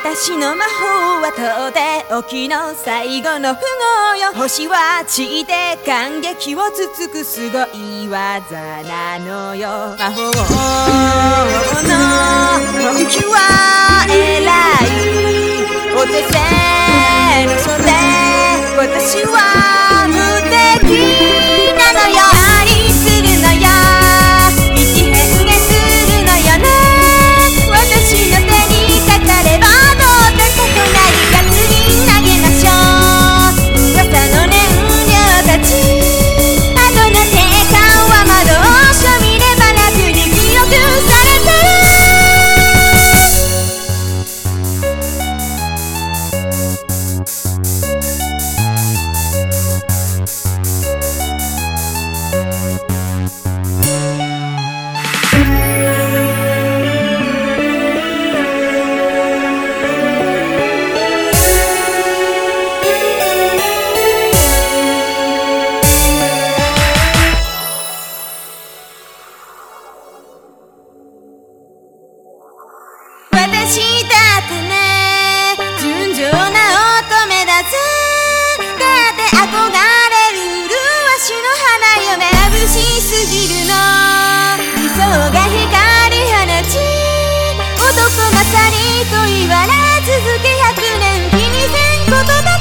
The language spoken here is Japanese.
私の魔法はとっておきの最後の符号よ。星は散って感激をつつくすごい技なのよ。魔法の本気は偉い。お手製の袖私は無敵なのよ。愛するのよ道変化するのよね。私の手にかかればどうってことない。ガツリ投げましょう噂の燃料たち。後の定価は魔導書見れば楽に記憶されてる。私だってね純情な乙女だぜ。だって憧れる麗しの花嫁眩しすぎるの。理想が光り放ち男勝りと言われ続け100年気にせんことだ。